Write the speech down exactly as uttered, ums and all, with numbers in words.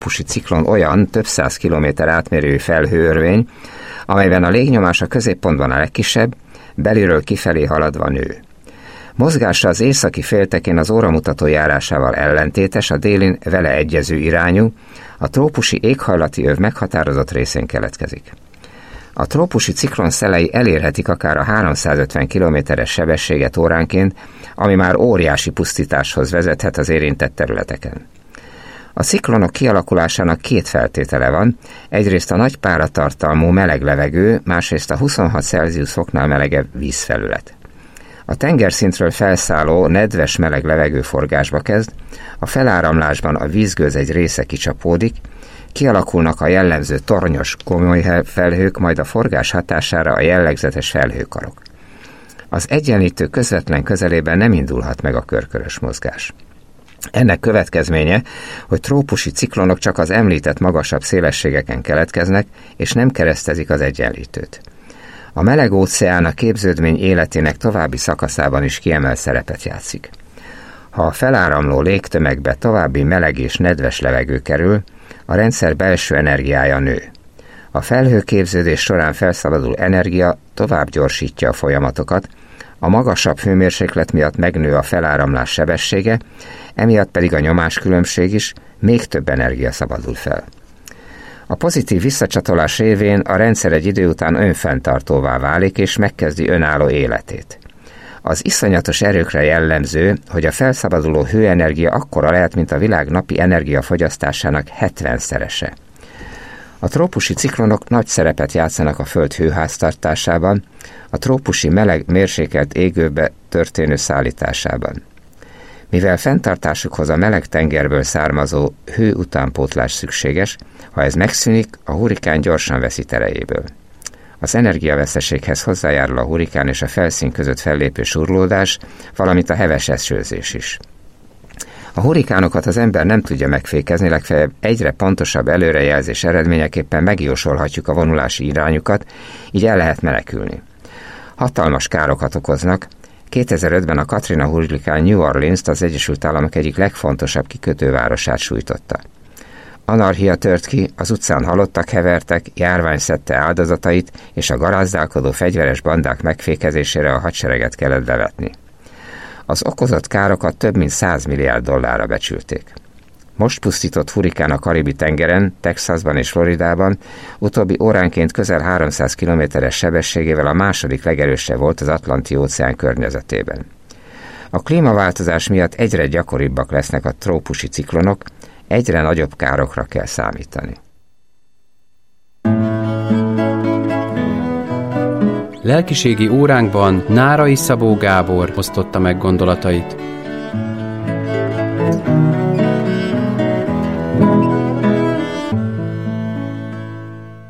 trópusi ciklon olyan több száz kilométer átmérőjű felhőörvény, amelyben a légnyomás a középpontban a legkisebb, belülről kifelé haladva nő. Mozgása az északi féltekén az óramutató járásával ellentétes, a délin vele egyező irányú, a trópusi éghajlati öv meghatározott részén keletkezik. A trópusi ciklon szelei elérhetik akár a háromszázötven kilométeres sebességet óránként, ami már óriási pusztításhoz vezethet az érintett területeken. A ciklonok kialakulásának két feltétele van, egyrészt a nagy páratartalmú meleg levegő, másrészt a huszonhat Celsius foknál melegebb vízfelület. A tengerszintről felszálló, nedves meleg levegő forgásba kezd, a feláramlásban a vízgőz egy része kicsapódik, kialakulnak a jellemző tornyos, komoly felhők, majd a forgás hatására a jellegzetes felhőkarok. Az egyenlítő közvetlen közelében nem indulhat meg a körkörös mozgás. Ennek következménye, hogy trópusi ciklonok csak az említett magasabb szélességeken keletkeznek, és nem keresztezik az egyenlítőt. A meleg óceán a képződmény életének további szakaszában is kiemelt szerepet játszik. Ha a feláramló légtömegbe további meleg és nedves levegő kerül, a rendszer belső energiája nő. A felhőképződés során felszabadul energia tovább gyorsítja a folyamatokat, a magasabb hőmérséklet miatt megnő a feláramlás sebessége, emiatt pedig a nyomáskülönbség is, még több energia szabadul fel. A pozitív visszacsatolás révén a rendszer egy idő után önfenntartóvá válik és megkezdi önálló életét. Az iszonyatos erőkre jellemző, hogy a felszabaduló hőenergia akkora lehet, mint a világ napi energiafogyasztásának hetvenszerese. A trópusi ciklonok nagy szerepet játszanak a Föld hőháztartásában, a trópusi meleg mérsékelt égőbe történő szállításában. Mivel fenntartásukhoz a meleg tengerből származó hő utánpótlás szükséges, ha ez megszűnik, a hurrikán gyorsan veszít erejéből. Az energiaveszteséghez hozzájárul a hurrikán és a felszín között fellépő surlódás, valamint a heves esőzés is. A hurrikánokat az ember nem tudja megfékezni, legfeljebb egyre pontosabb előrejelzés eredményeképpen megjósolhatjuk a vonulási irányukat, így el lehet menekülni. Hatalmas károkat okoznak. kétezer-ötben a Katrina hurrikán New Orleans-t, az Egyesült Államok egyik legfontosabb kikötővárosát sújtotta. Anarchia tört ki, az utcán halottak hevertek, járvány szedte áldozatait, és a garázdálkodó fegyveres bandák megfékezésére a hadsereget kellett bevetni. Az okozott károkat több mint száz milliárd dollárra becsülték. Most pusztított hurrikán a Karibi-tengeren, Texasban és Floridában, utóbbi óránként közel háromszáz kilométeres sebességével a második legerősebb volt az Atlanti-óceán környezetében. A klímaváltozás miatt egyre gyakoribbak lesznek a trópusi ciklonok, egyre nagyobb károkra kell számítani. Lelkiségi óránkban Nárai Szabó Gábor osztotta meg gondolatait.